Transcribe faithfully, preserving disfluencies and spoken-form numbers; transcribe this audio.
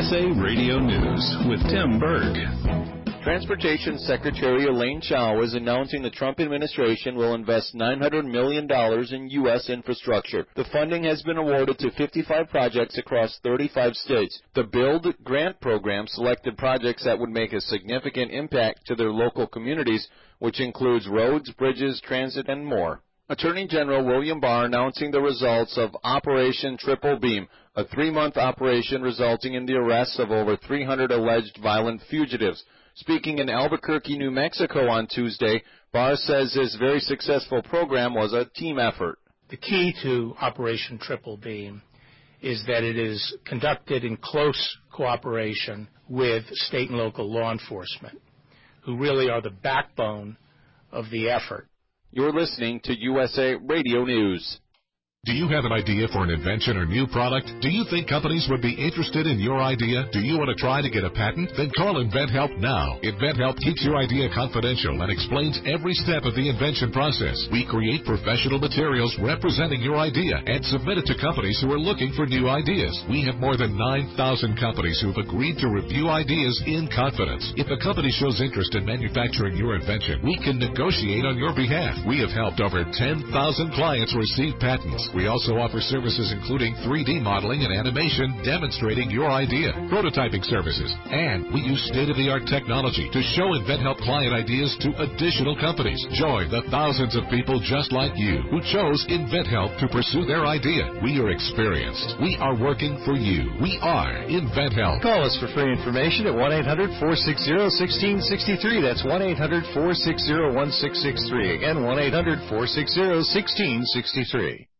S A Radio News with Tim Berg. Transportation Secretary Elaine Chao is announcing the Trump administration will invest nine hundred million dollars in U S infrastructure. The funding has been awarded to fifty-five projects across thirty-five states. The BUILD grant program selected projects that would make a significant impact to their local communities, which includes roads, bridges, transit, and more. Attorney General William Barr announcing the results of Operation Triple Beam, a three-month operation resulting in the arrests of over three hundred alleged violent fugitives. Speaking in Albuquerque, New Mexico on Tuesday, Barr says his very successful program was a team effort. The key to Operation Triple Beam is that it is conducted in close cooperation with state and local law enforcement, who really are the backbone of the effort. You're listening to U S A Radio News. Do you have an idea for an invention or new product? Do you think companies would be interested in your idea? Do you want to try to get a patent? Then call InventHelp now. InventHelp keeps your idea confidential and explains every step of the invention process. We create professional materials representing your idea and submit it to companies who are looking for new ideas. We have more than nine thousand companies who have agreed to review ideas in confidence. If a company shows interest in manufacturing your invention, we can negotiate on your behalf. We have helped over ten thousand clients receive patents. We also offer services including three D modeling and animation demonstrating your idea, prototyping services, and we use state-of-the-art technology to show InventHelp client ideas to additional companies. Join the thousands of people just like you who chose InventHelp to pursue their idea. We are experienced. We are working for you. We are InventHelp. Call us for free information at one eight hundred, four six zero, one six six three. That's one eight hundred, four six zero, one six six three. Again, one eight hundred, four six zero, one six six three.